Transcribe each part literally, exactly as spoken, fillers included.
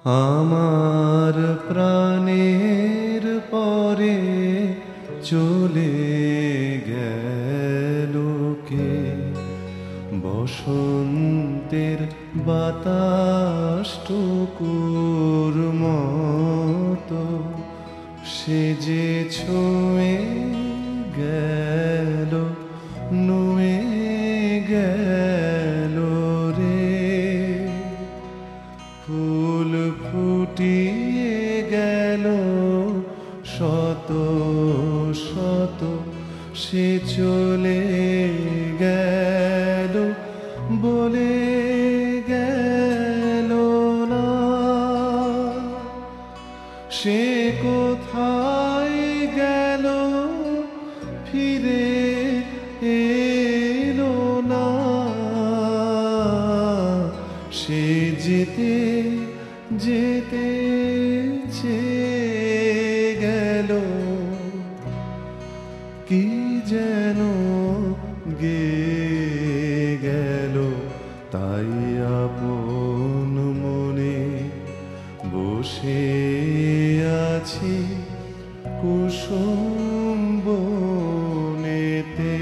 আমার প্রাণের পরে চলে গেল কে? বসন্তের বাতাসটুকুর মতো সে যে ছুঁয়ে গেল, নুয়ে গেল রে। ফুল ফুটিয়ে গেল শত শত, সে চলে গেল বলে গেল না। সে কোথায় গেল ফিরে এলো না। সে যেতে যেতে চেয়ে গেল, কি যেন গেয়ে গেল। তাই আপন মনে বসে আছি কুসুম বনেতে।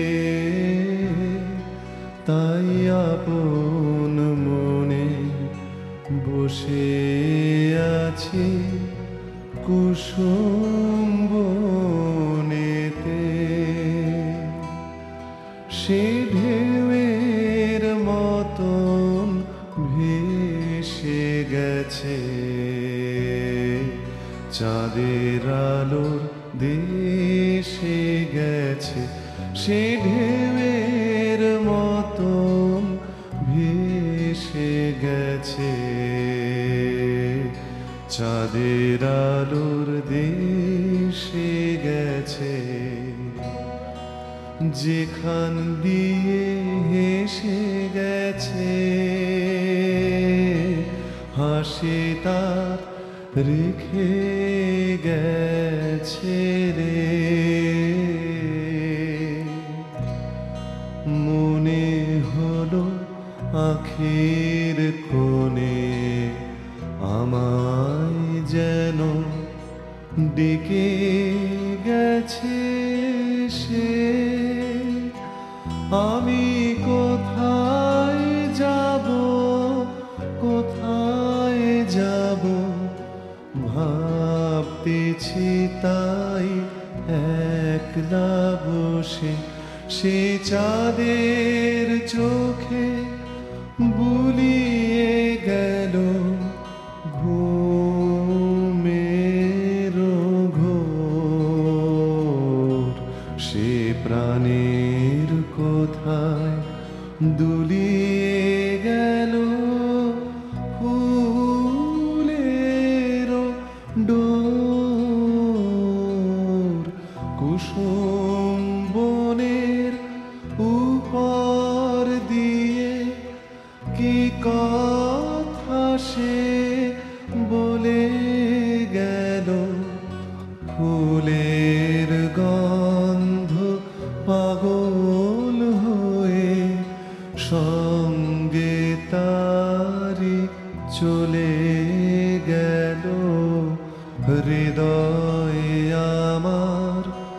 তাই আপন মনে বসে আছি কুসুম বনেতে। সে ঢেউয়ের মতন ভেসে গেছে, চাঁদের আলোর দেশে গেছে। সে ঢেউয়ের মতন ভেসে গেছে, চাঁদের আলোর দেশে গেছে। যেখান দিয়ে হেসে গেছে, হাসি তার রেখে গেছে রে। মনে হলো আখির কোণে আমায় যেন ডেকে গেছে সে। আমি কোথায় যাব, কোথায় যাব ভাবতেছি তাই একলা বসে। সে চাঁদের চোখে বুলিয়ে গেল ঘুমের ঘোর। সে প্রাণের কোথায় দুলিয়ে গেল ফুলের ডোর। কুসুম বনের উপর দিয়ে কি কথা সে বলে গেল। ফুলের গন্ধ পাগল হয়ে সঙ্গে তারি চলে গেল। হৃদয় আমার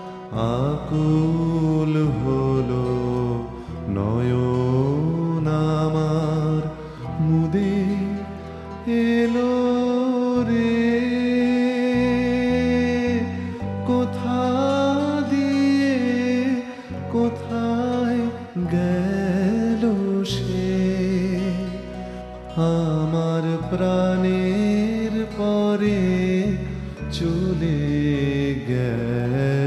আকুল হলো, নয়ন আমার মুদে এলো রে। কোথা দিয়ে কোথায় গেল সে? আমার প্রাণের পরে চলে গেল।